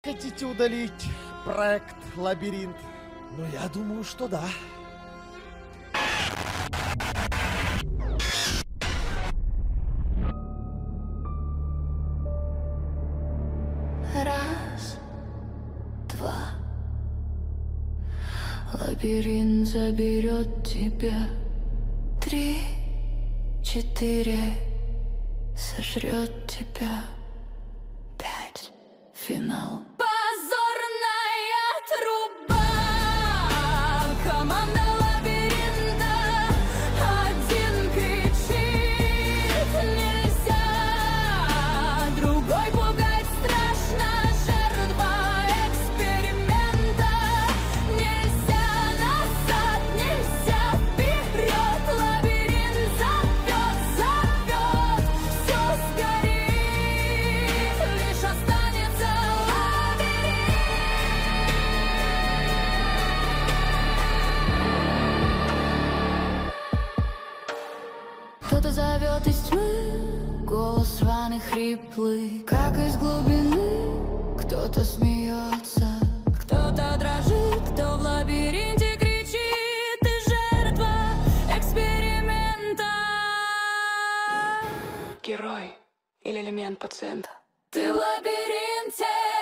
хотите удалить проект «Лабиринт»? Ну, я думаю, что да. Раз, два. Лабиринт заберет тебя. 3, 4. Сожрет тебя. 5. Финал. Позорная труба. Команда лабиринта. Один кричит нельзя, другой пугать страшно. Жертва эксперимента. Нельзя назад, нельзя вперед. Лабиринт зовет, зовет. Все сгорит, лишь останется лабиринт. Кто-то зовет из тьмы, голос рваный, хриплый, как из глубины. Кто-то смеется, кто-то дрожит, кто в лабиринте кричит. Ты жертва эксперимента. Герой или элемент пациента. Ты в лабиринте.